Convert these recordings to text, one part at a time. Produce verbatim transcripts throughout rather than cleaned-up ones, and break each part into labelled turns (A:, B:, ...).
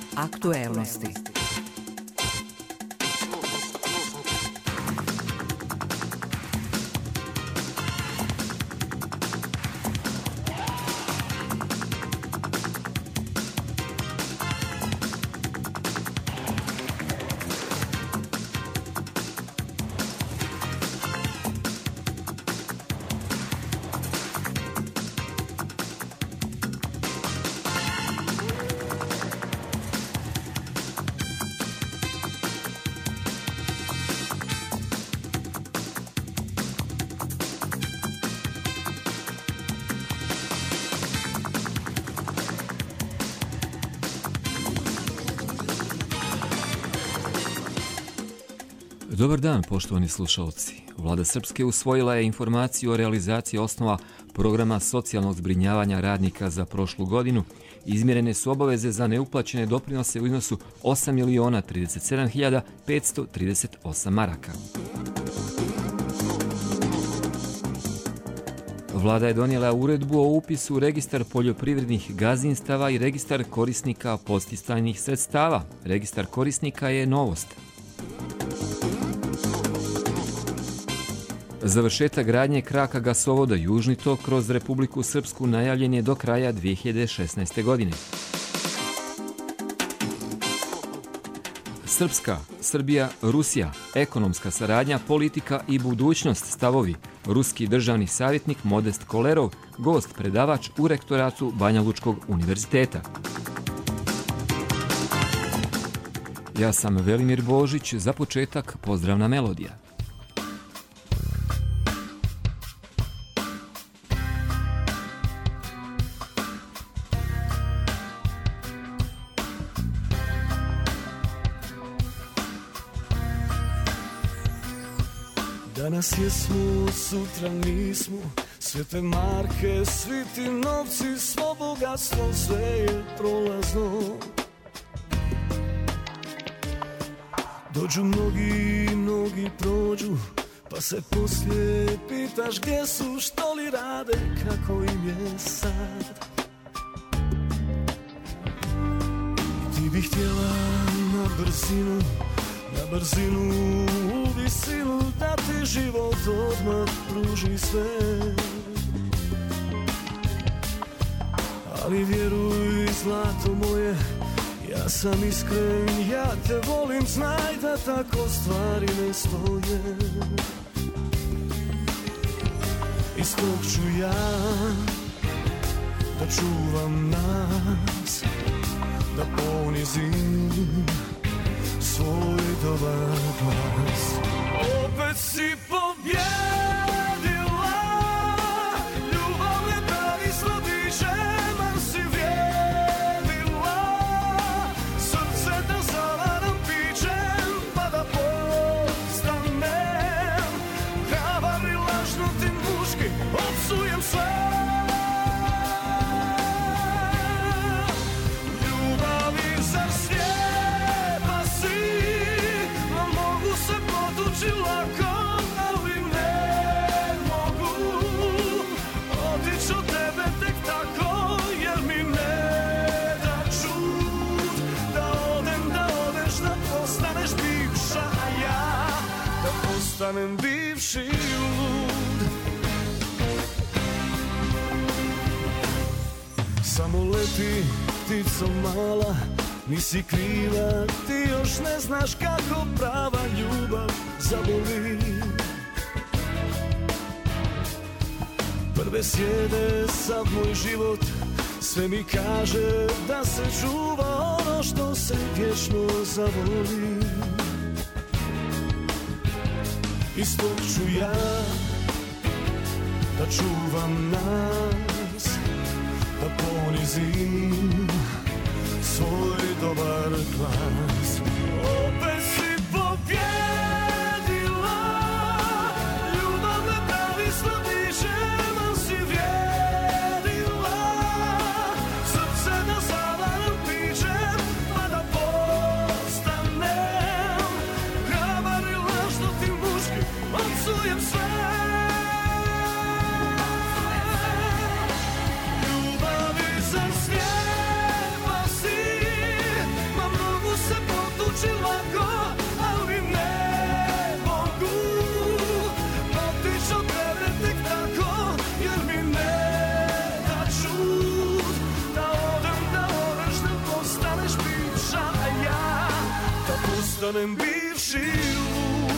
A: Aktuelnosti.
B: Dobar dan, poštovani slušalci. Vlada Srpske usvojila je informaciju o realizaciji osnova programa socijalnog zbrinjavanja radnika za prošlu godinu. Izmjerene su obaveze za neuplaćene doprinose u iznosu osam miliona trideset sedam hiljada petsto trideset osam maraka. Vlada je donijela uredbu o upisu u registar poljoprivrednih gazdinstava i registar korisnika podsticajnih sredstava. Registar korisnika je novost. Završetak gradnje kraka gasovoda Južni tok kroz Republiku Srpsku najavljen je do kraja dvije hiljade šesnaeste. godine. Srpska, Srbija, Rusija, ekonomska saradnja, politika i budućnost, stavovi. Ruski državni savjetnik Modest Kolerov, gost predavač u rektoratu Banja Lučkog univerziteta. Ja sam Velimir Božić, za početak pozdravna melodija.
C: Danas jesmo, sutra nismo, sve te marke, svi ti novci, svo bogatstvo, sve je prolazno. Dođu mnogi, mnogi prođu, pa se poslije pitaš gdje su, što li rade, kako im je sad. I ti bi htjela na brzinu, na brzinu u visinu, da ti život odmah pruži sve. Ali vjeruj, zlato moje, ja sam iskren, ja te volim, znaj da tako stvari ne stoje. Iz tog ću ja da čuvam nas, da ponizim svoj dobar glas. Opet si pobjedila, ljubav me pravi slodićem, si vjerila, srce da zavaram pićem, pa da postanem hrabar i lažno ti muški, opsujem sve. Ljubavi za slijepa si, no mogu se potući lako, ali ne mogu otići od tebe tek tako, jer mi ne da čut da odem, da odeš, da postaneš bivša, a ja da postanem bivši lud. Samo leti, ptico mala, nisi kriva, ti još ne znaš kako prava ljubav zaboli. Prve sjede sav moj život, sve mi kaže da se čuva ono što se vječno zavoli. Iz tog ću ja da čuvam nas, da ponizim svoj dobar glas. Opet si pobjedila, ljubav me pravi sladićem, si vjerila, srce da zavaram pićem, pa da postanem hrabar i lažno ti muški, opsujem sve. Ljubavi za slijepa si, ma postanem bivši lud.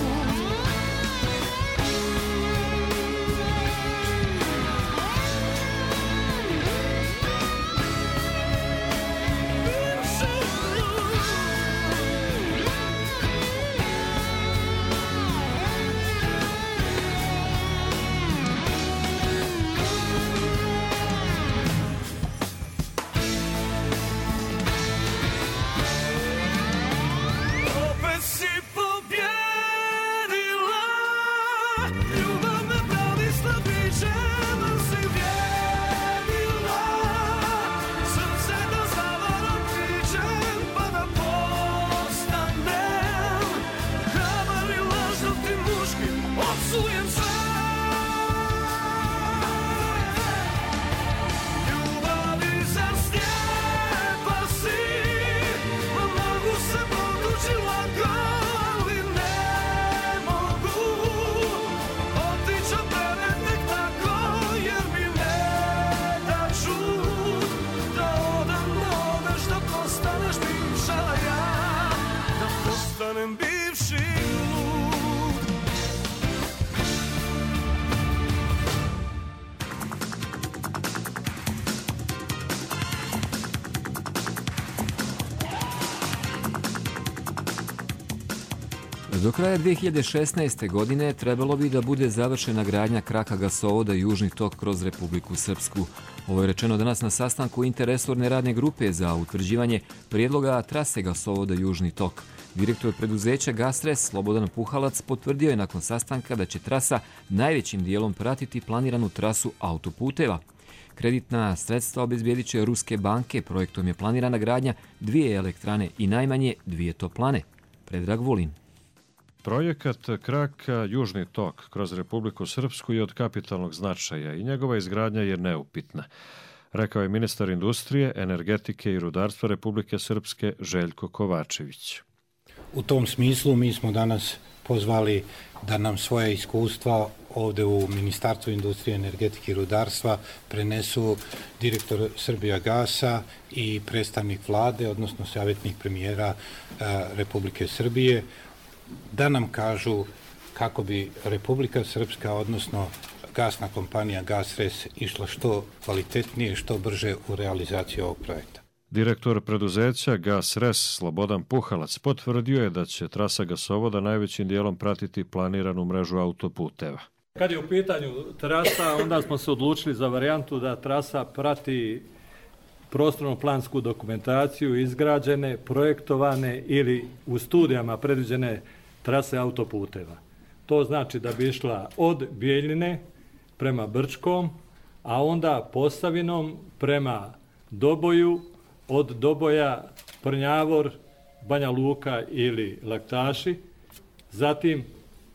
B: Do kraja dvije hiljade šesnaeste. godine trebalo bi da bude završena gradnja kraka gasovoda Južni tok kroz Republiku Srpsku. Ovo je rečeno danas na sastanku interresorne radne grupe za utvrđivanje prijedloga trase gasovoda Južni tok. Direktor preduzeća Gasres Slobodan Puhalac potvrdio je nakon sastanka da će trasa najvećim dijelom pratiti planiranu trasu autoputeva. Kreditna sredstva obezbijedit će ruske banke, projektom je planirana gradnja dvije elektrane i najmanje dvije toplane. Predrag Vulin.
A: Projekat kraka Južni tok kroz Republiku Srpsku je od kapitalnog značaja i njegova izgradnja je neupitna, rekao je ministar industrije, energetike i rudarstva Republike Srpske Željko Kovačević.
D: U tom smislu mi smo danas pozvali da nam svoje iskustva ovdje u Ministarstvu industrije, energetike i rudarstva prenesu direktor Srbijagasa i predstavnik vlade, odnosno savjetnik premijera Republike Srbije, da nam kažu kako bi Republika Srpska, odnosno gasna kompanija Gasres, išla što kvalitetnije, što brže u realizaciju ovog projekta.
A: Direktor preduzeća Gasres Slobodan Puhalac potvrdio je da će trasa gasovoda najvećim dijelom pratiti planiranu mrežu autoputeva.
E: Kad je u pitanju trasa, onda smo se odlučili za varijantu da trasa prati prostorno-plansku dokumentaciju, izgrađene, projektovane ili u studijama predviđene trase autoputeva. To znači da bi išla od Bijeljine prema Brčkom, a onda Posavinom prema Doboju, od Doboja Prnjavor, Banja Luka ili Laktaši, zatim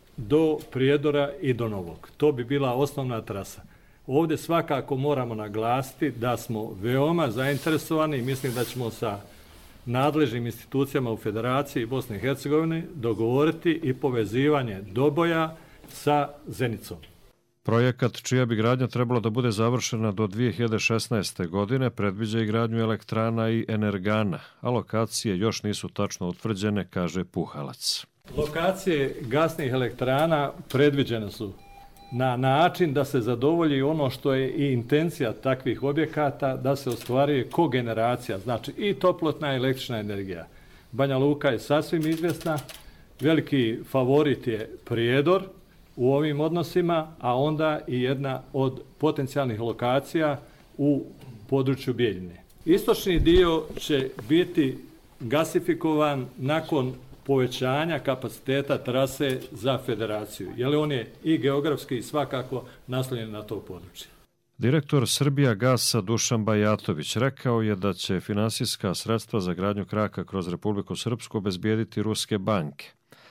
E: do Prijedora i do Novog. To bi bila osnovna trasa. Ovdje svakako moramo naglasiti da smo veoma zainteresovani i mislim da ćemo sa nadležnim institucijama u Federaciji Bosne i Hercegovine dogovoriti i povezivanje Doboja sa Zenicom.
A: Projekat čija bi gradnja trebala da bude završena do dvije hiljade šesnaeste. godine predviđa i gradnju elektrana i energana, a lokacije još nisu tačno utvrđene, kaže Puhalac.
E: Lokacije gasnih elektrana predviđene su na način da se zadovolji ono što je i intencija takvih objekata, da se ostvaruje kogeneracija, znači i toplotna i električna energija. Banja Luka je sasvim izvjesna, veliki favorit je Prijedor u ovim odnosima, a onda i jedna od potencijalnih lokacija u području Bijeljine. Istočni dio će biti gasifikovan nakon povećanja kapaciteta trase za Federaciju, jer on je i geografski svakako naslonjen na to područje.
A: Direktor Srbijagasa Dušan Bajatović rekao je da će finansijska sredstva za gradnju kraka kroz Republiku Srpsku obezbijediti ruske banke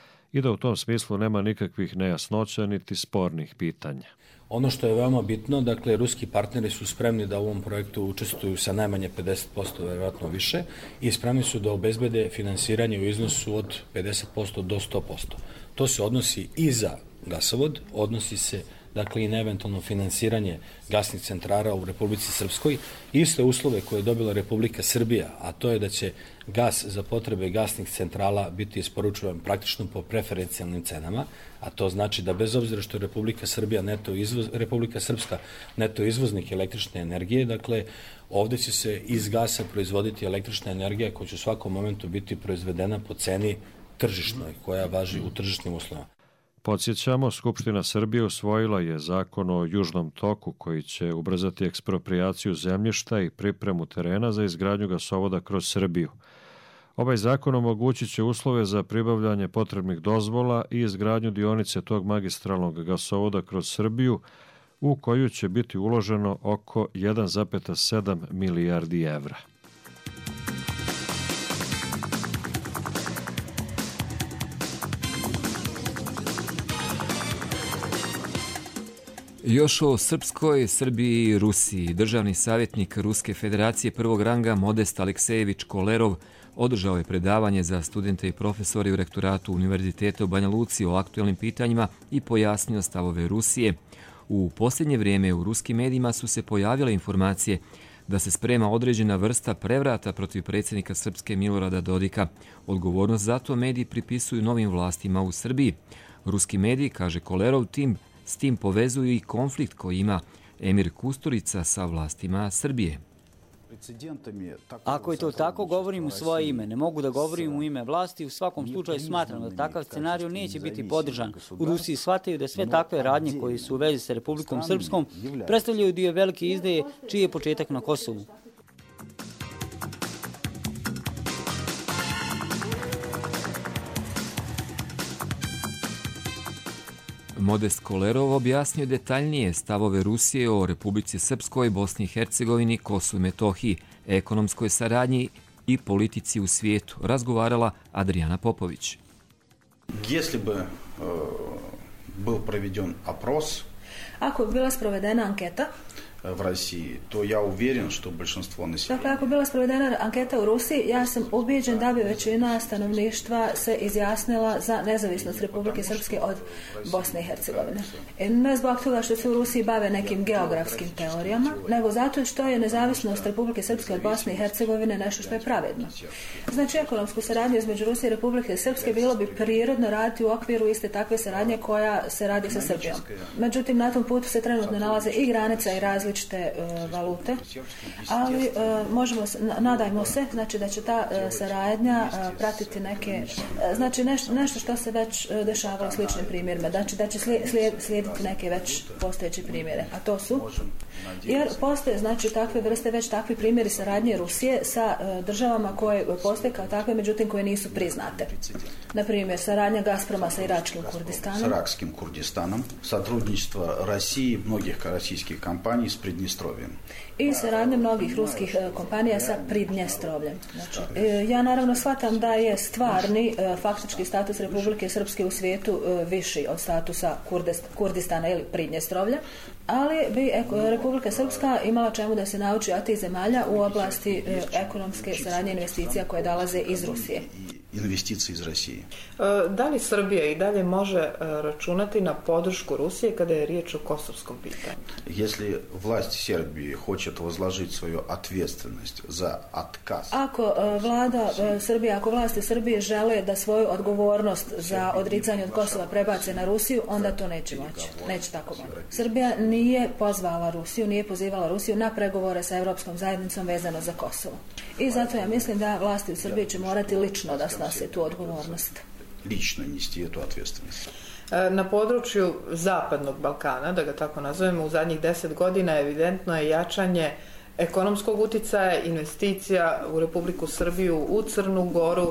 A: i da u tom smislu nema nikakvih nejasnoća niti spornih pitanja.
F: Ono što je veoma bitno, dakle, ruski partneri su spremni da u ovom projektu učestvuju sa najmanje pedeset posto, verovatno više, i spremni su da obezbede finansiranje u iznosu od pedeset posto do sto posto. To se odnosi i za gasovod, odnosi se dakle i na eventualno finansiranje gasnih centrala u Republici Srpskoj, iste uslove koje je dobila Republika Srbija, a to je da će gas za potrebe gasnih centrala biti isporučovan praktično po preferencijalnim cenama, a to znači da bez obzira što je Republika Srbija neto izvoz, Republika Srpska neto izvoznik električne energije, dakle ovde će se iz gasa proizvoditi električna energija koja će u svakom momentu biti proizvedena po ceni tržišnoj, koja važi u tržišnim uslovima.
A: Podsjećamo, Skupština Srbije usvojila je zakon o Južnom toku koji će ubrzati eksproprijaciju zemljišta i pripremu terena za izgradnju gasovoda kroz Srbiju. Ovaj zakon omogućit će uslove za pribavljanje potrebnih dozvola i izgradnju dionice tog magistralnog gasovoda kroz Srbiju, u koju će biti uloženo oko jedan zarez sedam milijardi evra.
B: Još o Srpskoj, Srbiji i Rusiji. Državni savjetnik Ruske federacije prvog ranga Modest Aleksejević Kolerov održao je predavanje za studente i profesori u rektoratu Univerziteta u Banja Luci o aktuelnim pitanjima i pojasnio stavove Rusije. U posljednje vrijeme u ruskim medijima su se pojavile informacije da se sprema određena vrsta prevrata protiv predsjednika Srpske Milorada Dodika. Odgovornost za to mediji pripisuju novim vlastima u Srbiji. Ruski mediji, kaže Kolerov, tim s tim povezuju i konflikt koji ima Emir Kusturica sa vlastima Srbije.
G: Ako je to tako, govorim u svoje ime. Ne mogu da govorim u ime vlasti. U svakom slučaju smatram da takav scenarij neće biti podržan. U Rusiji shvataju da sve takve radnje koje su u vezi sa Republikom Srpskom predstavljaju dio velike izdaje čiji je početak na Kosovu.
B: Modest Kolerov objasnio detaljnije stavove Rusije o Republici Srpskoj, Bosni i Hercegovini, Kosovu i Metohiji, ekonomskoj saradnji i politici u svijetu, razgovarala Adriana Popović.
H: Если бы был проведен опрос,
I: ako bi bila sprovedena anketa
H: в России, то я уверен, что большинство населения.
I: Dakle, ako bi bila sprovedena anketa u Rusiji, ja sam ubijeđen da bi većina stanovništva se izjasnila za nezavisnost Republike Srpske od Bosne i Hercegovine. I ne zbog toga što se u Rusiji bave nekim geografskim teorijama, nego zato što je nezavisnost Republike Srpske od Bosne i Hercegovine nešto što je pravedno. Znači, ekonomsku saradnju između Rusije i Republike Srpske bilo bi prirodno raditi u okviru iste takve saradnje koja se radi sa Srbijom. Međutim, na tom putu se trenutno nalaze i granica i različite Uh, valute, ali uh, možemo, nadajmo se, znači da će ta uh, saradnja uh, pratiti neke, uh, znači nešto, nešto što se već uh, dešava u sličnim primjerima, znači da će slijed, slijediti neke već postojeće primjere, a to su, jer postoje znači takve vrste, već takvi primjeri saradnje Rusije sa uh, državama koje postoje kao takve, međutim koje nisu priznate. Na primjer, saradnja Gazproma sa iračkim Kurdistanom.
H: С иракским Курдистаном, сотрудничество России, многих российских компаний с Приднестровьем.
I: I saradnja mnogih ruskih kompanija sa Pridnjestrovljem. Znači, ja naravno shvatam da je stvarni faktički status Republike Srpske u svijetu viši od statusa Kurdistana ili Pridnjestrovlja, ali bi Republika Srpska imala čemu da se nauči od tih zemalja u oblasti ekonomske saradnje investicija koje dolaze iz Rusije.
H: Investicije iz Rusije.
J: Da li Srbija i dalje može računati na podršku Rusije kada je riječ o kosovskom pitanju?
H: Если власть Сербии хочет возложить свою ответственность за отказ.
I: Ako vlada Srbije, ako vlasti Srbije žele da svoju odgovornost za odricanje od Kosova prebace na Rusiju, onda to neće moći. Neće tako moći. Srbija nije pozvala Rusiju, nije pozivala Rusiju na pregovore sa Evropskom zajednicom vezano za Kosovo. I zato ja mislim da vlasti u Srbiji će morati lično da snose tu odgovornost.
H: Lično nesti tu odgovornost.
J: Na području Zapadnog Balkana, da ga tako nazovemo, u zadnjih deset godina evidentno je jačanje ekonomskog uticaja, investicija u Republiku Srbiju, u Crnu Goru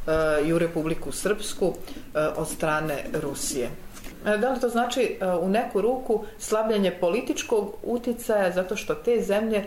J: i u Republiku Srpsku od strane Rusije. Da li to znači u neku ruku slabljenje političkog uticaja zato što te zemlje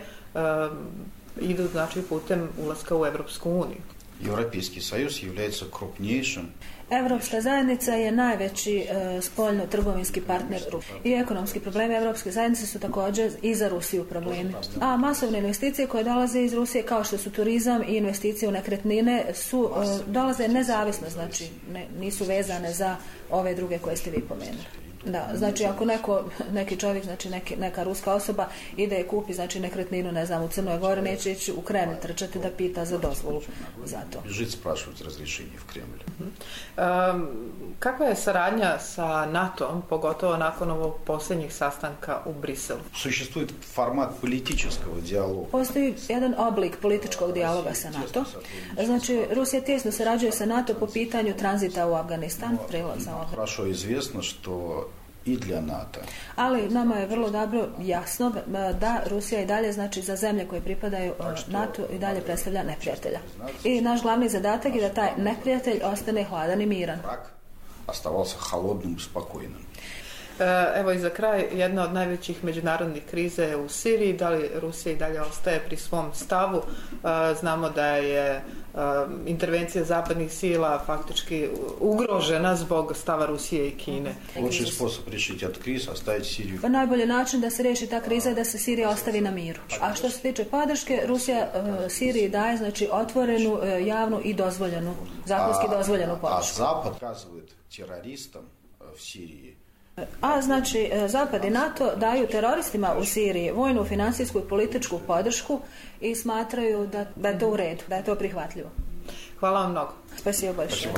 J: idu znači putem ulaska u Evropsku uniju?
H: Европейский союз является крупнейшим.
I: Evropska zajednica je najveći e, spoljno-trgovinski partner Rusije. I ekonomski problemi Evropske zajednice su također i za Rusiju problemi. A masovne investicije koje dolaze iz Rusije, kao što su turizam i investicije u nekretnine, su, e, dolaze nezavisno, znači ne, nisu vezane za ove druge koje ste vi pomenuli. Da, znači ako neko, neki čovjek, znači neki, neka ruska osoba ide i kupi znači nekretninu, ne znam, u Crnoj Gori, neće ići u Kremlj trčati da pita za dozvolu za to.
H: Бежит спрашивать разрешение в Кремль.
J: Um, kakva je saradnja sa NATO-om, pogotovo nakon ovog posljednjih sastanka u Briselu?
H: Существует формат политического диалога.
I: Postoji jedan oblik političkog dijaloga sa NATO. Znači, Rusija tijesno sarađuje sa NATO po pitanju tranzita u Afganistan, prelaza u Afganistan.
H: Хорошо известно, что i для NATO.
I: Ali nama je vrlo dobro jasno da Rusija i dalje, znači za zemlje koje pripadaju NATO, i dalje predstavlja neprijatelja. I naš glavni zadatak je da taj neprijatelj ostane hladan i miran.
H: Оставался холодным и спокойным.
J: Evo i za kraj, jedna od najvećih međunarodnih krize je u Siriji. Da li Rusija i dalje ostaje pri svom stavu? Znamo da je intervencija zapadnih sila faktički ugrožena zbog stava Rusije i Kine.
H: Лучший способ решить эту кризу оставить Сирию.
I: Pa najbolji način da se riješi ta kriza je da se Sirija ostavi na miru. A što se tiče podrške, Rusija uh, Siriji daje znači otvorenu, uh, javnu i dozvoljenu, zakonski dozvoljenu podršku.
H: A Zapad kazuju teroristom v Siriji.
I: A znači Zapad i NATO daju teroristima u Siriji vojnu, finansijsku i političku podršku i smatraju da, da je to u redu, da je to prihvatljivo.
J: Hvala vam mnogo.
I: Spasibo большое.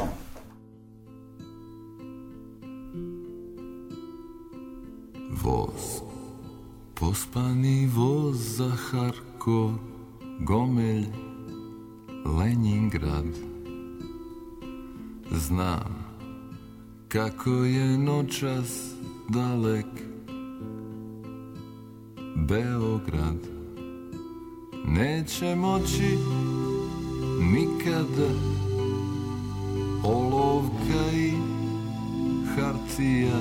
C: Voz, pospani voz za Harkov, Gomelj, Leningrad. Znam kako je noćas dalek Beograd. Neće moći nikada olovka i hartija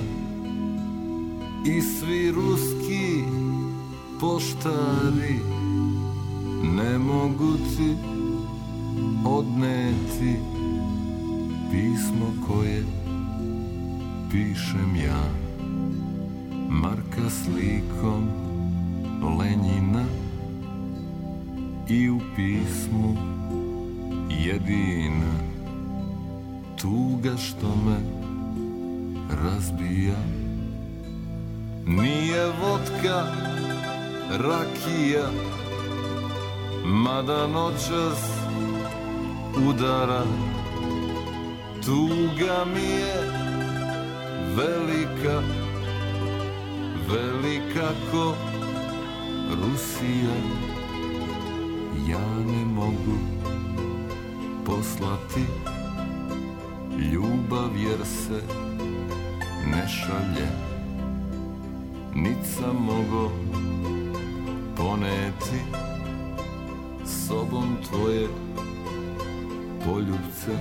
C: i svi ruski poštari ne mogu ti odneti pismo koje pišem ja, Marka slikom Lenjina, i u pismu jedina tuga što me razbija. Nije vodka, rakija, mada noćas udara. Tuga mi je velika, velika ko Rusija. Ja ne mogu poslati ljubav jer se ne šalje. Nit sam mogo poneti sobom tvoje poljubce.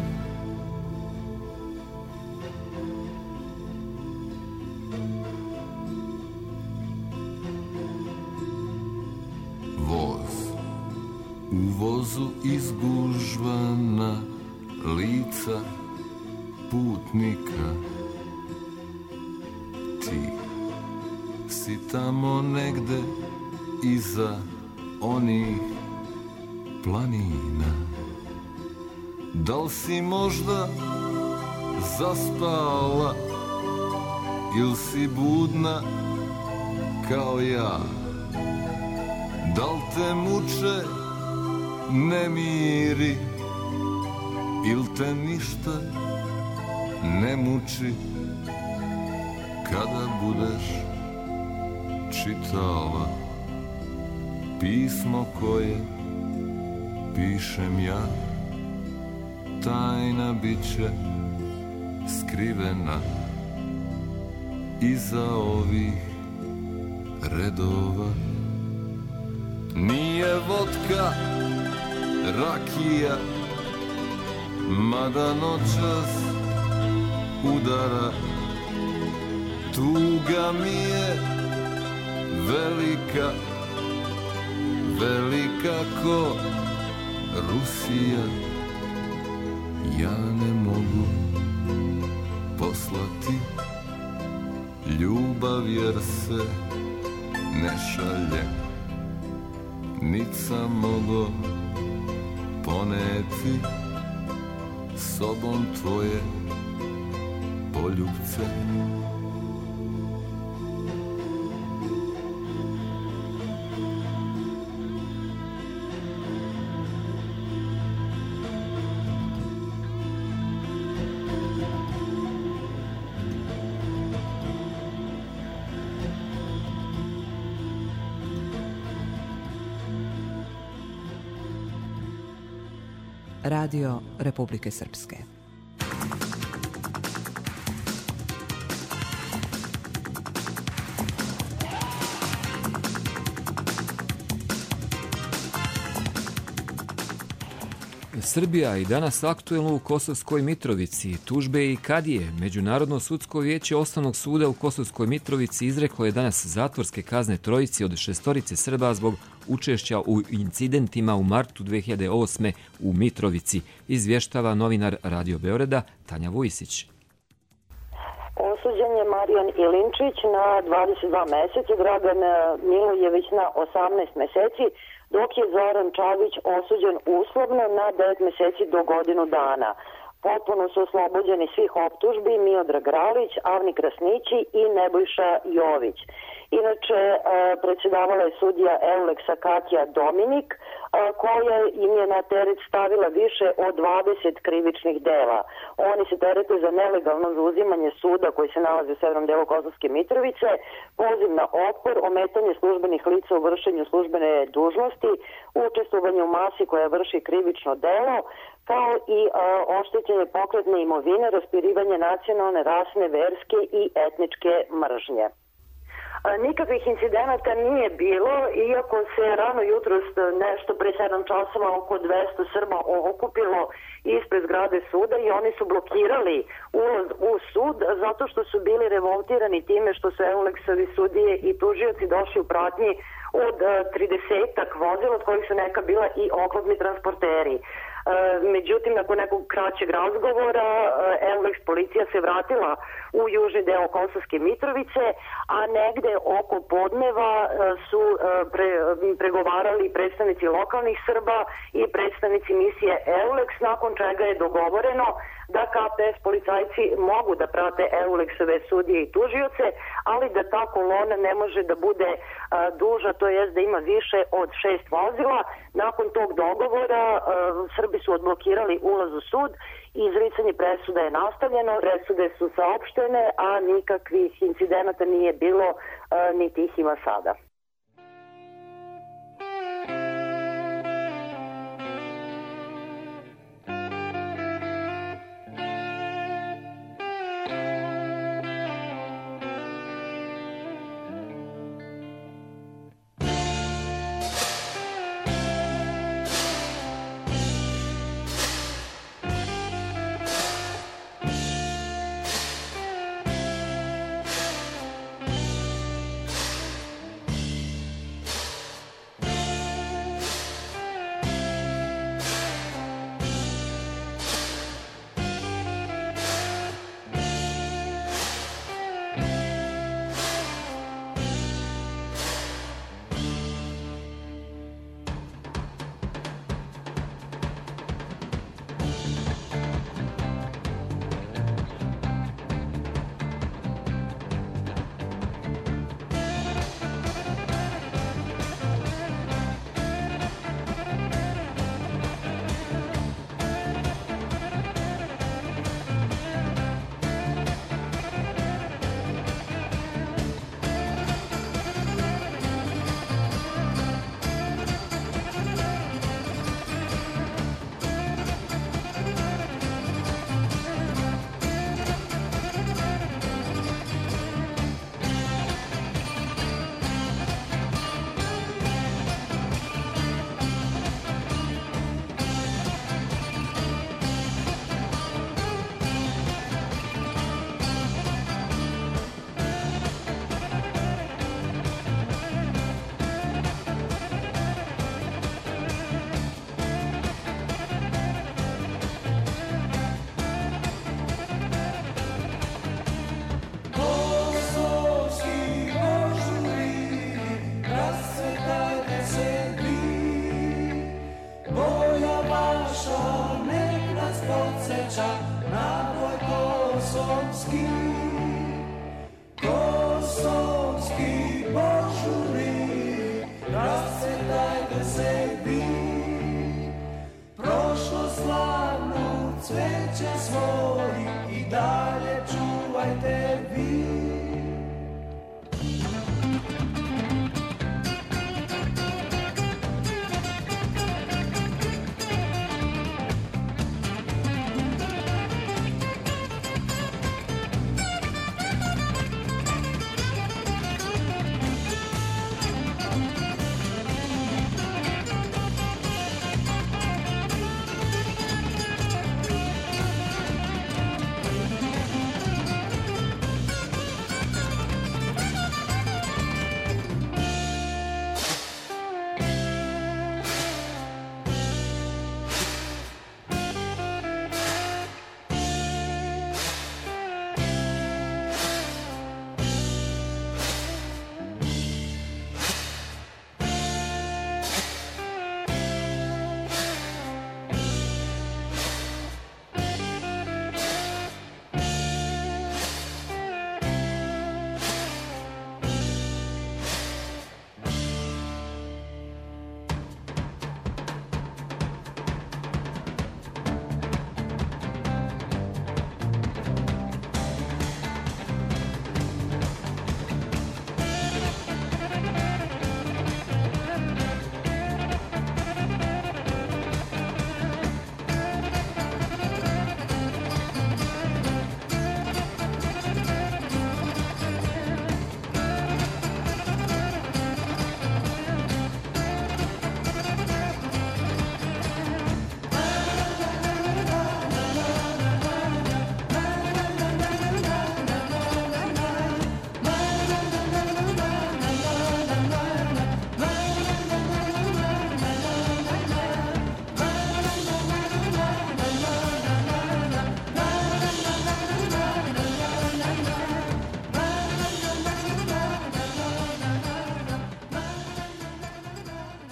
C: U vozu izgužvana lica putnika. Ti si tamo negde iza onih planina. Da li si možda zaspala ili si budna kao ja? Da li te muče nemiri il te ništa ne muči kada budeš čitala pismo koje pišem ja? Tajna biće skrivena iza ovih redova. Nije vodka, rakija, mada noćas udara. Tuga mi je velika, velika ko Rusija. Ja ne mogu poslati ljubav jer se ne šalje. Nit sam mogo poneti sobom tvoje poljubce.
K: Radio Republike Srpske.
B: Srbija i danas aktuelno u Kosovskoj Mitrovici. Tužbe i kadije. Međunarodno sudsko vijeće Osnovnog suda u Kosovskoj Mitrovici izreklo je danas zatvorske kazne trojici od šestorice Srba zbog učešća u incidentima u martu dve hiljade osme. u Mitrovici, izvještava novinar Radio Beograda Tanja Vujisić.
L: Osuđen je Marijan Ilinčić na dvadeset dva meseca, Dragan Milojević na osamnaest meseci, dok je Zoran Čavić osuđen uslovno na devet meseci do godinu dana. Potpuno su oslobođeni svih optužbi Miodrag Ralić, Avni Krasnići i Nebojša Jović. Inače, predsjedavala je sudija Euleksa Katja Dominik, koja im je na teret stavila više od dvadeset krivičnih dela. Oni se terete za nelegalno zauzimanje suda koji se nalazi u severnom delu Kosovske Mitrovice, poziv na otpor, ometanje službenih lica u vršenju službene dužnosti, učestvovanje u masi koja vrši krivično delo, kao i a, oštećenje pokretne imovine, raspirivanje nacionalne, rasne, verske i etničke mržnje. Nikakvih incidenata nije bilo, iako se rano jutros nešto pre sedam časova oko dvesta Srba okupilo ispred zgrade suda i oni su blokirali ulaz u sud zato što su bili revoltirani time što su Euleksovi sudije i tužioci došli u pratnji od tridesetak vozila, od kojih su neka bila i oklopni transporteri. Međutim, nakon nekog kraćeg razgovora, Euleks policija se vratila u južni deo Kosovske Mitrovice, a negde oko podneva su pre, pregovarali predstavnici lokalnih Srba i predstavnici misije Euleks, nakon čega je dogovoreno da K P S policajci mogu da prate Euleksove sudije i tužioce, ali da ta kolona ne može da bude a, duža, to jest da ima više od šest vozila. Nakon tog dogovora a, Srbi su odblokirali ulaz u sud i izricanje presuda je nastavljeno, presude su saopštene, a nikakvih incidenata nije bilo, a, niti ih ima sada.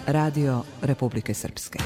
K: Radio Republike Srpske.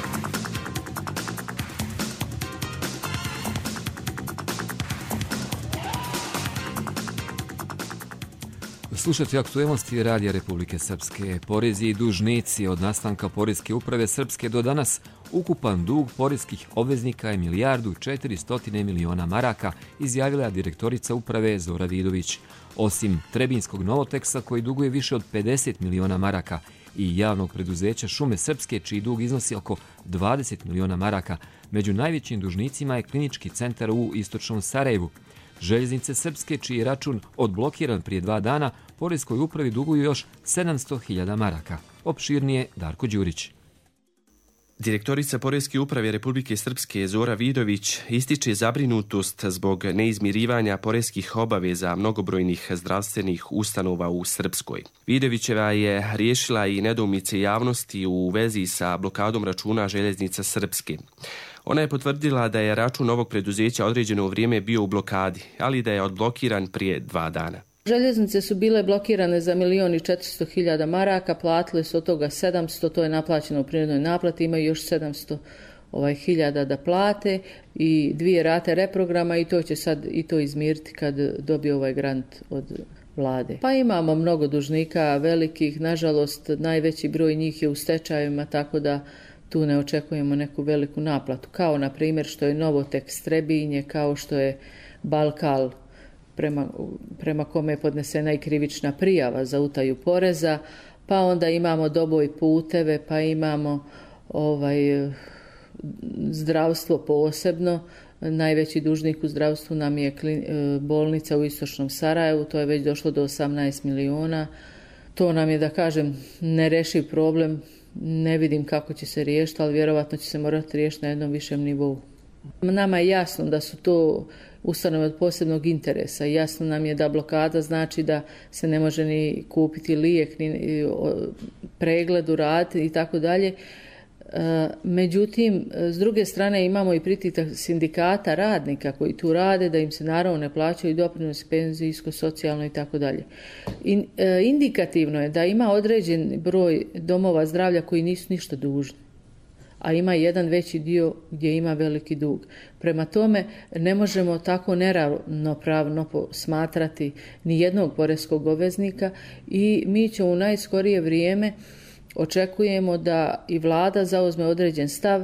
B: Slušate aktuelnosti Radija Republike Srpske. Porezi i dužnici od nastanka Poreske uprave Srpske do danas, ukupan dug poreskih obveznika je milijardu četiristo miliona maraka, izjavila direktorica uprave Zora Vidović. Osim Trebinskog Novoteksa, koji duguje više od pedeset miliona maraka, i javnog preduzeća Šume Srpske, čiji dug iznosi oko dvadeset miliona maraka, među najvećim dužnicima je Klinički centar u istočnom Sarajevu. Željeznice Srpske, čiji je račun odblokiran prije dva dana, Poreskoj upravi duguju još sedamsto hiljada maraka. Opširnije Darko Đurić.
M: Direktorica Poreske uprave Republike Srpske Zora Vidović ističe zabrinutost zbog neizmirivanja poreskih obaveza mnogobrojnih zdravstvenih ustanova u Srpskoj. Vidovićeva je riješila i nedoumice javnosti u vezi sa blokadom računa Željeznica Srpske. Ona je potvrdila da je račun ovog preduzeća određeno vrijeme bio u blokadi, ali da je odblokiran prije dva dana.
N: Željeznice su bile blokirane za milion i četiristo hiljada maraka, platile su od toga sedamsto, to je naplaćeno u prinudnoj naplati, imaju još sedamsto ovaj, hiljada da plate i dvije rate reprograma i to će sad i to izmiriti kad dobije ovaj grant od vlade. Pa imamo mnogo dužnika velikih, nažalost najveći broj njih je u stečajima, tako da tu ne očekujemo neku veliku naplatu, kao na primjer što je Novotekst Trebinje, kao što je Balkal, Prema, prema kome je podnesena i krivična prijava za utaju poreza, pa onda imamo Doboj puteve, pa imamo ovaj, zdravstvo posebno. Najveći dužnik u zdravstvu nam je bolnica u istočnom Sarajevu, to je već došlo do osamnaest miliona. To nam je, da kažem, nerešiv problem, ne vidim kako će se riješiti, ali vjerovatno će se morati riješiti na jednom višem nivou. Nama je jasno da su to ustanove od posebnog interesa. Jasno nam je da blokada znači da se ne može ni kupiti lijek, ni pregled uraditi i tako dalje. Međutim, s druge strane imamo i pritisak sindikata radnika koji tu rade, da im se naravno ne plaćaju doprinosi penzijsko, socijalno i tako dalje. Indikativno je da ima određen broj domova zdravlja koji nisu ništa dužni, a ima jedan veći dio gdje ima veliki dug. Prema tome, ne možemo tako neravnopravno smatrati ni jednog poreskog obveznika i mi ćemo u najskorije vrijeme očekujemo da i vlada zauzme određen stav,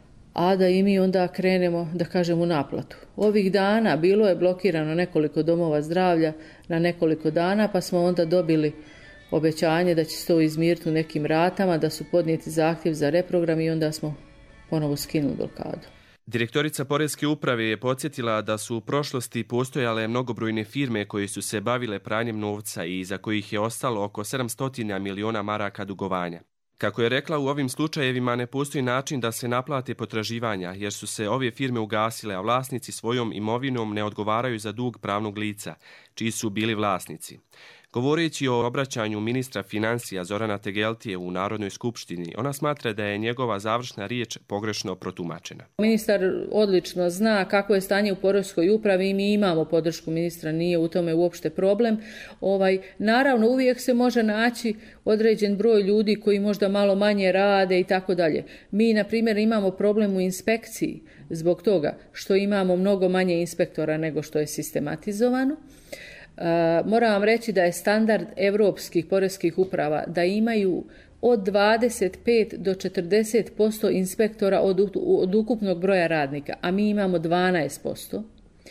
N: a da i mi onda krenemo, da kažem, u naplatu. Ovih dana bilo je blokirano nekoliko domova zdravlja na nekoliko dana, pa smo onda dobili obećanje da će se to izmiriti u nekim ratama, da su podnijeti zahtjev za reprogram i onda smo ponovo skinuli blokadu.
M: Direktorica Poreske uprave je podsjetila da su u prošlosti postojale mnogobrojne firme koje su se bavile pranjem novca i za kojih je ostalo oko sedamsto miliona maraka dugovanja. Kako je rekla, u ovim slučajevima ne postoji način da se naplate potraživanja, jer su se ove firme ugasile, a vlasnici svojom imovinom ne odgovaraju za dug pravnog lica, čiji su bili vlasnici. Govoreći o obraćanju ministra financija Zorana Tegeltije u Narodnoj skupštini, ona smatra da je njegova završna riječ pogrešno protumačena.
N: Ministar odlično zna kako je stanje u Poreskoj upravi i mi imamo podršku ministra, nije u tome uopšte problem. Ovaj, naravno, uvijek se može naći određen broj ljudi koji možda malo manje rade i tako dalje. Mi, na primjer, imamo problem u inspekciji zbog toga što imamo mnogo manje inspektora nego što je sistematizovano. Uh, moram vam reći da je standard evropskih poreskih uprava da imaju od dvadeset pet do četrdeset posto inspektora od, od ukupnog broja radnika, a mi imamo dvanaest posto.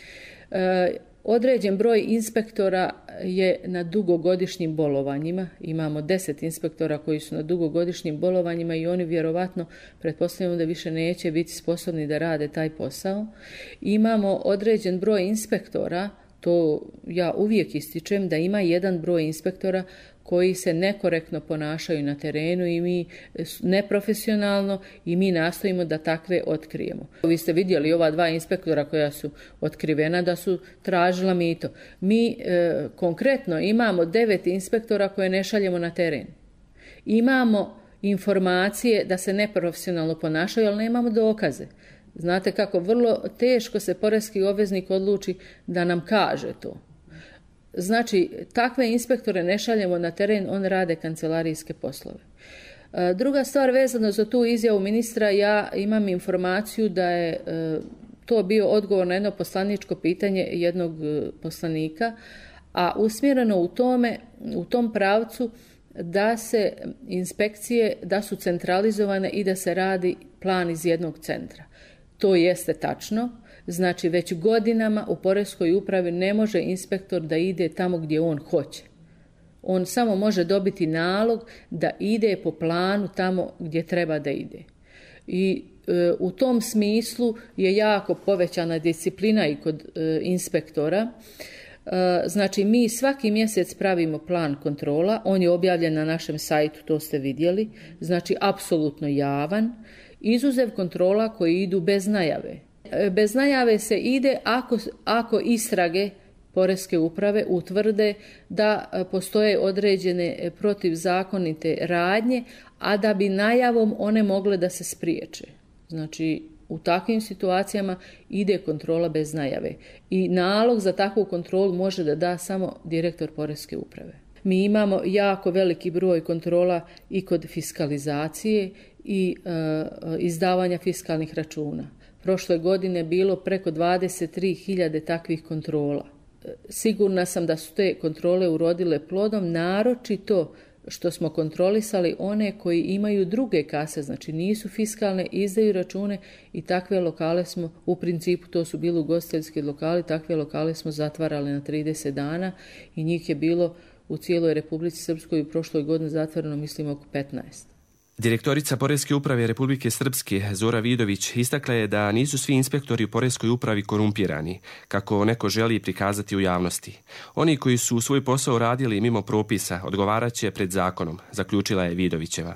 N: Uh, određen broj inspektora je na dugogodišnjim bolovanjima. Imamo deset inspektora koji su na dugogodišnjim bolovanjima i oni vjerovatno, pretpostavljamo da više neće biti sposobni da rade taj posao. Imamo određen broj inspektora, to ja uvijek ističem, da ima jedan broj inspektora koji se nekorektno ponašaju na terenu i mi neprofesionalno i mi nastojimo da takve otkrijemo. Vi ste vidjeli ova dva inspektora koja su otkrivena da su tražila mito. Mi e, konkretno imamo devet inspektora koje ne šaljemo na teren. Imamo informacije da se neprofesionalno ponašaju, ali nemamo dokaze. Znate kako, vrlo teško se poreski obveznik odluči da nam kaže to. Znači, takve inspektore ne šaljemo na teren, on rade kancelarijske poslove. Druga stvar vezano za tu izjavu ministra, ja imam informaciju da je to bio odgovor na jedno poslaničko pitanje jednog poslanika, a usmjereno u tome, u tom pravcu da se inspekcije, da su centralizovane i da se radi plan iz jednog centra. To jeste tačno, znači već godinama u Poreskoj upravi ne može inspektor da ide tamo gdje on hoće. On samo može dobiti nalog da ide po planu tamo gdje treba da ide. I e, u tom smislu je jako povećana disciplina i kod e, inspektora. E, znači mi svaki mjesec pravimo plan kontrola, on je objavljen na našem sajtu, to ste vidjeli, znači apsolutno javan, izuzev kontrola koji idu bez najave. E, bez najave se ide ako, ako istrage Poreske uprave utvrde da postoje određene protivzakonite radnje, a da bi najavom one mogle da se spriječe. Znači, u takvim situacijama ide kontrola bez najave. I nalog za takvu kontrolu može da da samo direktor Poreske uprave. Mi imamo jako veliki broj kontrola i kod fiskalizacije i e, izdavanja fiskalnih računa. Prošle godine bilo preko dvadeset tri hiljade takvih kontrola. Sigurna sam da su te kontrole urodile plodom, naročito što smo kontrolisali one koji imaju druge kase, znači nisu fiskalne, izdaju račune i takve lokale smo, u principu to su bili ugostiteljski lokali, takve lokale smo zatvarali na trideset dana i njih je bilo u cijeloj Republici Srpskoj u prošloj godini zatvoreno, mislim, oko petnaest.
M: Direktorica Poreske uprave Republike Srpske Zora Vidović istakla je da nisu svi inspektori u Poreskoj upravi korumpirani, kako neko želi prikazati u javnosti. Oni koji su svoj posao radili mimo propisa odgovarat će pred zakonom, zaključila je Vidovićeva.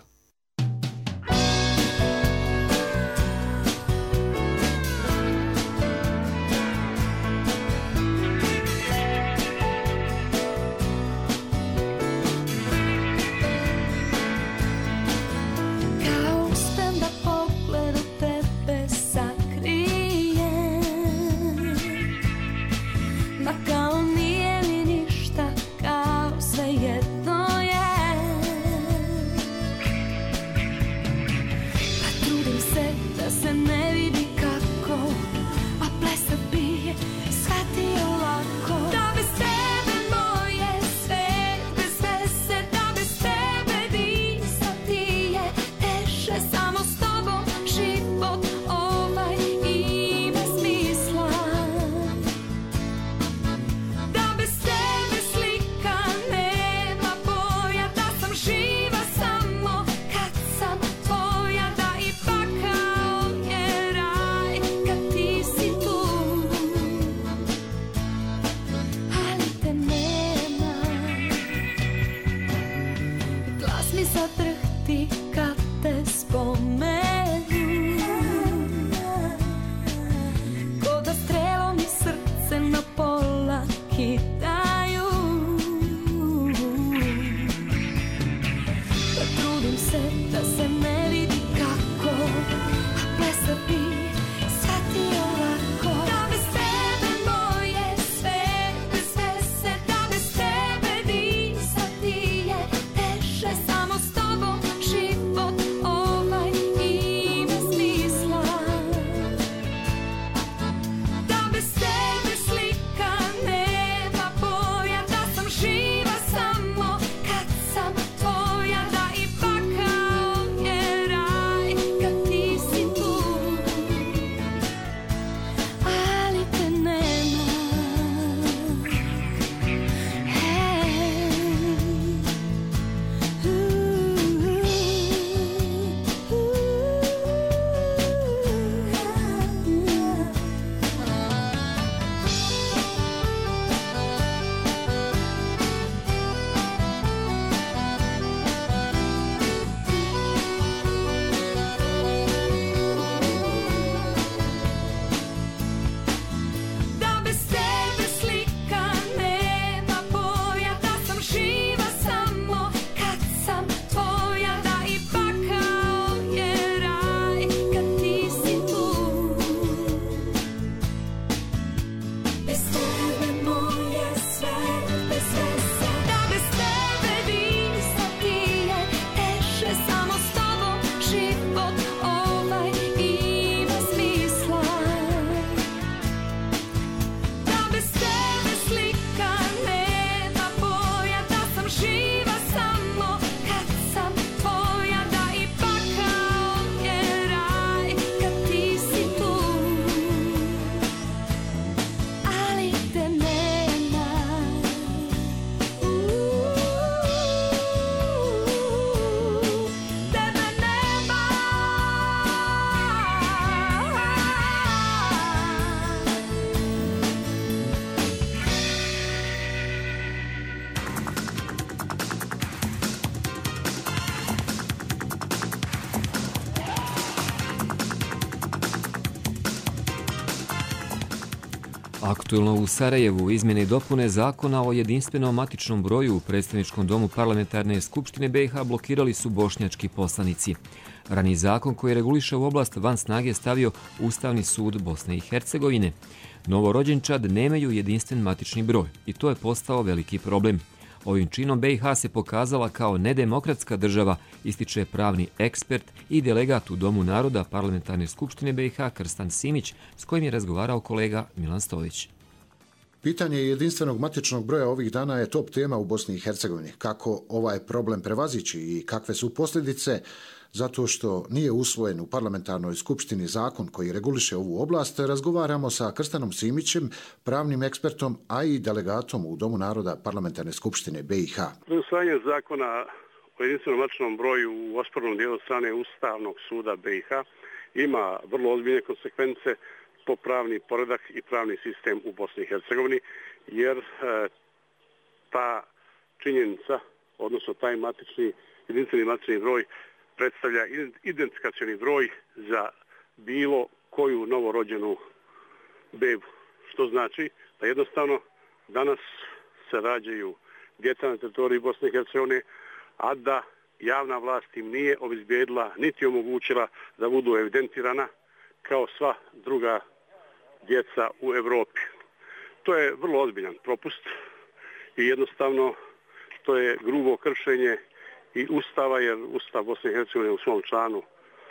B: Aktuelno u Sarajevu izmjene i dopune zakona o jedinstvenom matičnom broju u predstavničkom domu Parlamentarne skupštine B i H blokirali su bošnjački poslanici. Raniji zakon koji reguliše u oblast van snage stavio Ustavni sud Bosne i Hercegovine. Novorođenčad nemaju jedinstven matični broj i to je postao veliki problem. Ovim činom B i H se pokazala kao nedemokratska država, ističe pravni ekspert i delegat u Domu naroda Parlamentarne skupštine B i H Krstan Simić, s kojim je razgovarao kolega Milan Stojić.
O: Pitanje jedinstvenog matičnog broja ovih dana je top tema u Bosni i Hercegovini. Kako ovaj problem prevazići i kakve su posljedice, zato što nije usvojen u Parlamentarnoj skupštini zakon koji reguliše ovu oblast, razgovaramo sa Krstanom Simićem, pravnim ekspertom, a i delegatom u Domu naroda Parlamentarne skupštine B i H.
P: Usvajanje zakona o jedinstvenom matičnom broju u ospornom dijelu strane Ustavnog suda B i H ima vrlo ozbiljne konsekvence po pravni poredak i pravni sistem u Bosni i Hercegovini, jer e, ta činjenica, odnosno taj matični, jedinstveni matični broj predstavlja identifikacioni broj za bilo koju novorođenu bebu. Što znači da jednostavno danas se rađaju djeca na teritoriji Bosne i Hercegovine, a da javna vlast im nije obezbijedila niti omogućila da budu evidentirana kao sva druga djeca u Europi. To je vrlo ozbiljan propust i jednostavno to je grubo kršenje i Ustava, jer Ustav Bosne i Hercegovine u svom članu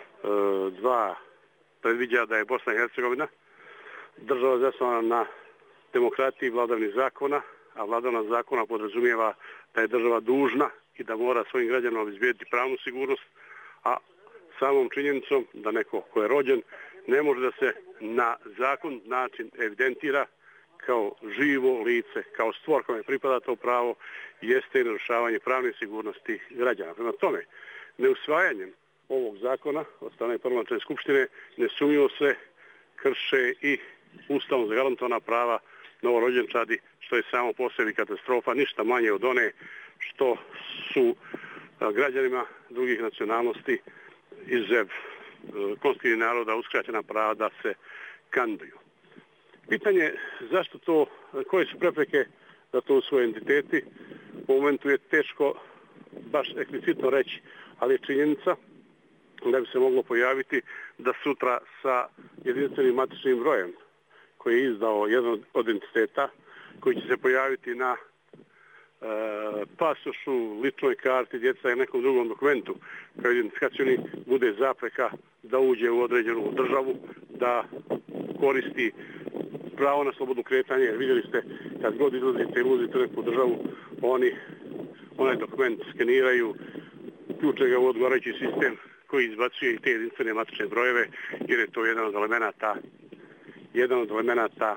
P: dva predviđa da je Bosna i Hercegovina država zasnovana na demokratiji i vladavini zakona, a vladavina zakona podrazumijeva da je država dužna i da mora svojim građanima obezbijediti pravnu sigurnost, a samom činjenicom da neko ko je rođen ne može da se na zakon način evidentira kao živo lice, kao stvor kome pripada to pravo, jeste i narušavanje pravne sigurnosti građana. Prema tome, neusvajanjem ovog zakona od strane Parlamentarne skupštine nesumnjivo se krše i ustavno zagarantovana prava novorođenčadi, što je samo po sebi katastrofa, ništa manje od one što su građanima drugih nacionalnosti izuzev konstitutivnih naroda uskraćena prava da se kandiduju. Pitanje zašto to, koje su prepreke da to usvoje entiteti, u momentu je teško baš eksplicitno reći, ali je činjenica da bi se moglo pojaviti da sutra sa jedinstvenim matičnim brojem koji je izdao jedan od entiteta, koji će se pojaviti na e, pasošu, ličnoj karti djeca i nekom drugom dokumentu kao identifikacioni, bude zapreka da uđe u određenu državu, da koristi pravo na slobodno kretanje, jer vidjeli ste kad god izlazite i ulazite u neku državu, oni onaj dokument skeniraju, ključe ga u odgovarajući sistem koji izbacuje i te jedinstvene matične brojeve, jer je to jedan od elemenata jedan od elemenata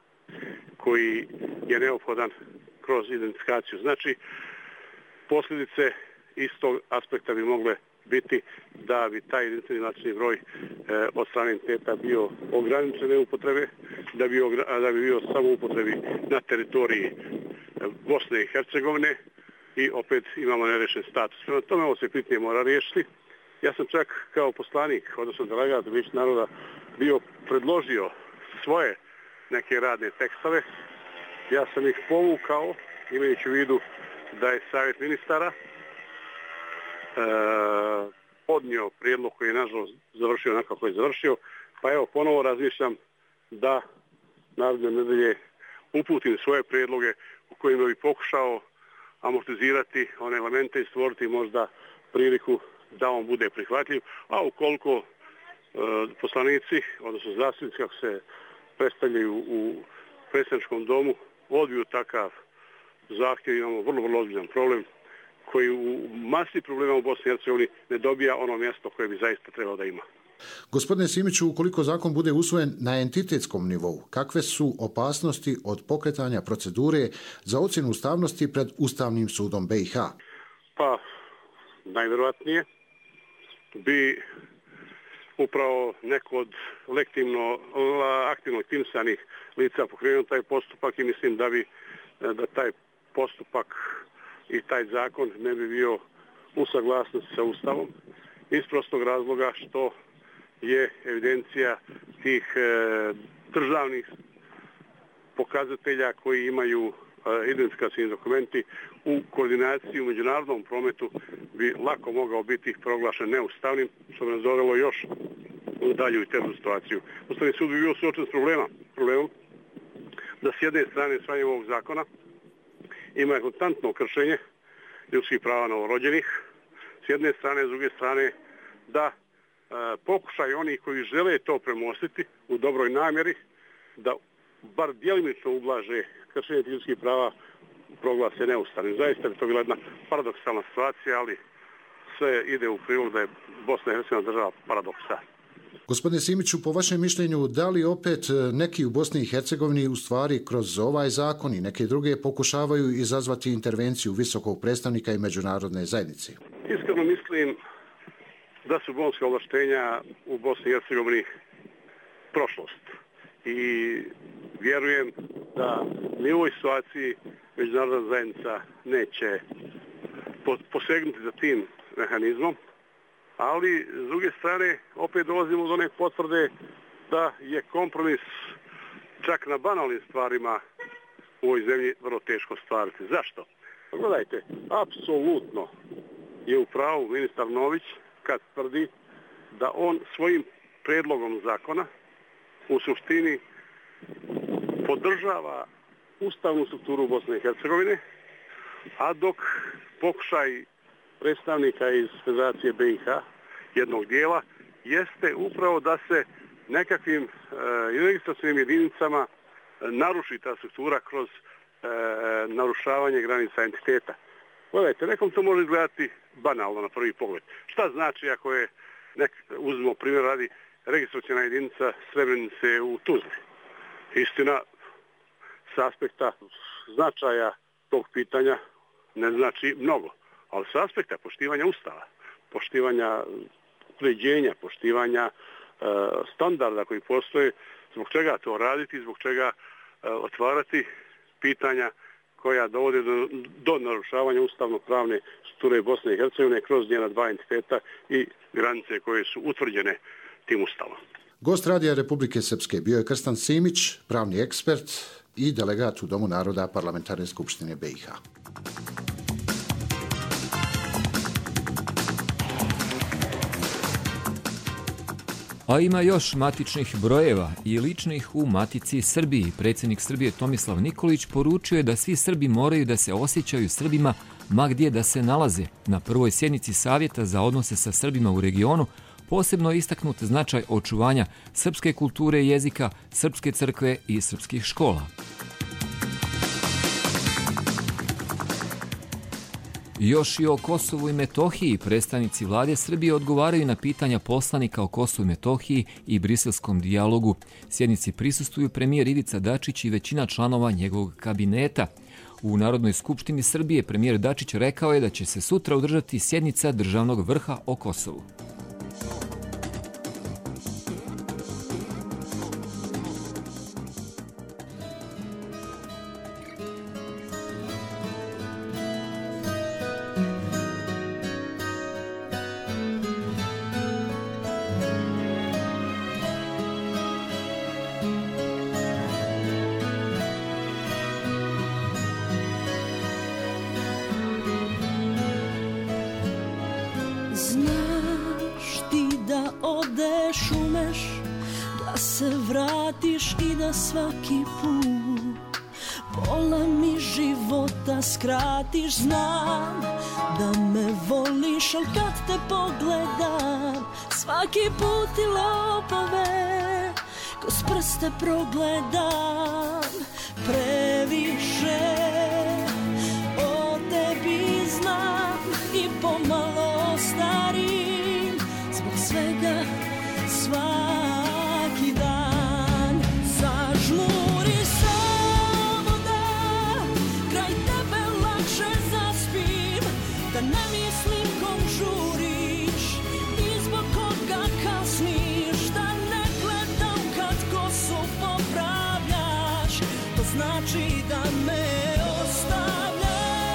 P: koji je neophodan kroz identifikaciju. Znači, posljedice iz tog aspekta bi mogle biti da bi taj jedinstveni matični broj e, od strane entiteta bio ograničene upotrebe, da bi, da bi bio samo upotrebi na teritoriji Bosne i Hercegovine i opet imamo nerešen status. Prema tome ovo se pitanje mora riješiti. Ja sam čak kao poslanik, odnosno delegat Vijeća naroda, bio predložio svoje neke radne tekstove. Ja sam ih povukao, imajući u vidu da je Savjet ministara e, podnio prijedlog koji je nažalost završio onako kako je završio, pa evo ponovo razmišljam da naredne nedelje uputim svoje prijedloge u kojima bi pokušao amortizirati one elemente i stvoriti možda priliku da on bude prihvatljiv, a ukoliko e, poslanici, odnosno zastupnici kako se predstavljaju u predstavničkom domu, odbiju takav zahtjev, imamo vrlo, vrlo ozbiljan problem koji u masi problema u Bosni i Hercegovini ne dobija ono mjesto koje bi zaista trebalo da ima.
O: Gospodine Simiću, ukoliko zakon bude usvojen na entitetskom nivou, kakve su opasnosti od pokretanja procedure za ocjenu ustavnosti pred Ustavnim sudom B i H?
P: Pa, najvjerojatnije bi upravo neko od lektivno, aktivno aktivnisanih lica pokrenuo taj postupak i mislim da bi da taj postupak i taj zakon ne bi bio u saglasnosti sa Ustavom iz prostog razloga što je evidencija tih e, državnih pokazatelja koji imaju identifikacijni dokumenti u koordinaciji u međunarodnom prometu bi lako mogao biti proglašen neustavnim, što bi nas dovelo još u dalju i težu situaciju. Ustavni sud bi bio suočen s problema, problemom da s jedne strane svajanje ovog zakona ima konstantno kršenje ljudskih prava novorođenih, s jedne strane, s druge strane da e, pokušaj onih koji žele to premostiti u dobroj namjeri da bar djelimično ublaže kršenje ljudskih prava proglase neustavnim. Zaista bi to bila jedna paradoksalna situacija, ali sve ide u prilog da je Bosna i Hercegovina država paradoksa.
O: Gospodine Simiću, po vašem mišljenju, da li opet neki u Bosni i Hercegovini u stvari kroz ovaj zakon i neke druge pokušavaju izazvati intervenciju visokog predstavnika i međunarodne zajednice?
P: Iskreno mislim da su bonska ovlaštenja u Bosni i Hercegovini prošlost. I vjerujem da ni u ovoj situaciji međunarodna zajednica neće posegnuti za tim mehanizmom, ali s druge strane opet dolazimo do one potvrde da je kompromis čak na banalnim stvarima u ovoj zemlji vrlo teško stvariti. Zašto? Gledajte, apsolutno je u pravu ministar Nović kad tvrdi da on svojim predlogom zakona u suštini podržava ustavnu strukturu Bosne i Hercegovine, a dok pokušaj predstavnika iz Federacije B i H jednog dijela jeste upravo da se nekakvim e, registracijnim jedinicama e, naruši ta struktura kroz e, narušavanje granica entiteta. Gledajte, nekom to može izgledati banalno na prvi pogled. Šta znači ako je, nek, uzmemo primjer radi, registracijna jedinica Srebrenice u Tuzli? Istina, s aspekta značaja tog pitanja ne znači mnogo, ali s aspekta poštivanja Ustava, poštivanja uređenja, poštivanja e, standarda koji postoje, zbog čega to raditi, zbog čega e, otvarati pitanja koja dovode do, do narušavanja ustavno-pravne strukture Bosne i Hercegovine kroz njena dva entiteta i granice koje su utvrđene tim Ustavom.
O: Gost Radija Republike Srpske bio je Krstan Simić, pravni ekspert i delegat u Domu naroda Parlamentarne skupštine B i H.
B: A ima još matičnih brojeva i ličnih u Matici Srbiji. Predsjednik Srbije Tomislav Nikolić poručio je da svi Srbi moraju da se osjećaju Srbima ma gdje da se nalaze. Na prvoj sjednici Savjeta za odnose sa Srbima u regionu posebno je istaknut značaj očuvanja srpske kulture i jezika, srpske crkve i srpskih škola. Još i o Kosovu i Metohiji predstavnici vlade Srbije odgovaraju na pitanja poslanika o Kosovu i Metohiji i briselskom dijalogu. Sjednici prisustuju premijer Ivica Dačić i većina članova njegovog kabineta. U Narodnoj skupštini Srbije premijer Dačić rekao je da će se sutra održati sjednica državnog vrha o Kosovu.
Q: Svaki put pola mi života skratiš, znam da me voliš, al kad te pogledam svaki put ti lopove kroz prste progledam. Previše o tebi znam i pomalo starim, zbog svega svaki dan. Žmuri samo da kraj tebe lakše zaspim, da ne mislim kom žuriš i zbog koga kasniš, da ne gledam kad kosu popravljaš, to znači da me ostavljaš.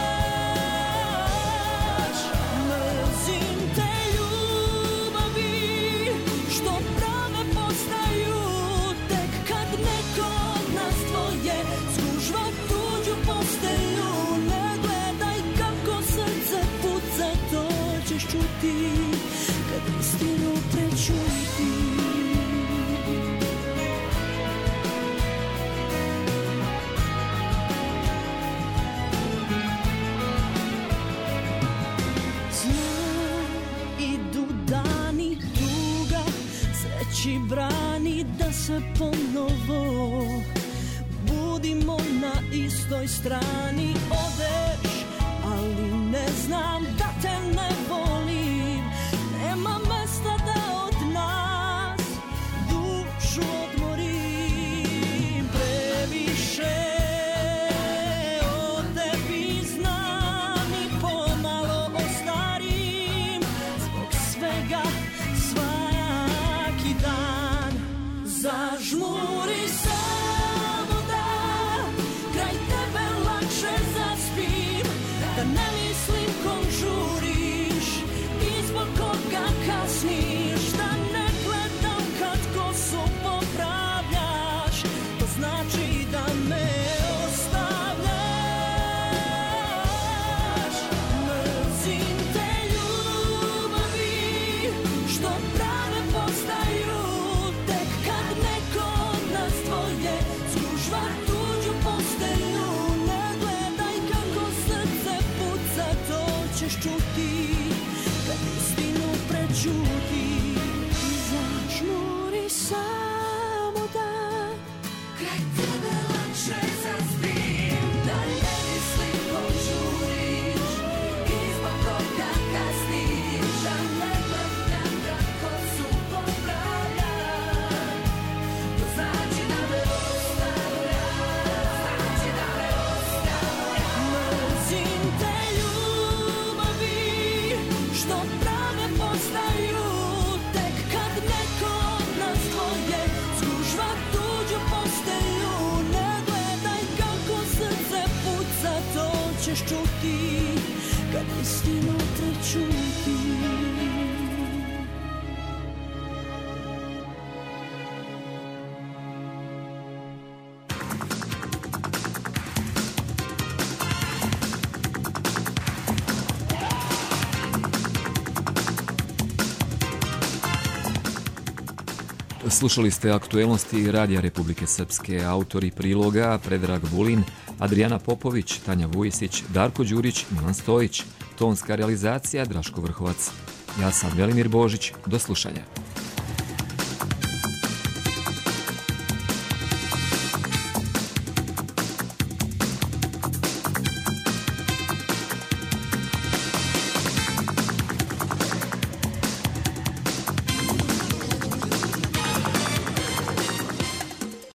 Q: Mrzim te ljubavi što prave postaju tek kad neko od nas dvoje dani da se ponovo budimo na istoj strani. Odeš, ali ne znam da te ne volim. Nema mesta da od nas dušu odmorim. Previše o tebi znam i pomalo ostarim. Zbog svega svaki dan zažmuri samo da kraj tebe lakše zaspim, da ne mislim kom žuriš i zbog koga kasniš, da ne gledam kad kosu popravljaš, to znači da me ostavljaš. Mrzim te ljubavi što prave postaju tek kad neko od nas dvoje zgužva tuđu postelju. Ne gledaj kako srce puca, to ćeš čuti kad istinu prećuti. Zažmuri samo da kraj tebe lakše zaspim, da ne mislim ko žuriš i zbog koga kasniš, da ne gledam kako su popravljam, to znači da me ostavljaš, znači da me ostavljaš. Mrzim te ljubavi što prave postaju tek kad neko od nas dvoje zgužva tuđu postelju. Ne gledaj kako srce puca, to ćeš čuti kad istinu prećuti.
B: Slušali ste aktuelnosti Radija Republike Srpske. Autori priloga Predrag Vulin, Adrijana Popović, Tanja Vujisić, Darko Đurić, Milan Stojić. Tonska realizacija Draško Vrhovac. Ja sam Velimir Božić. Do slušanja.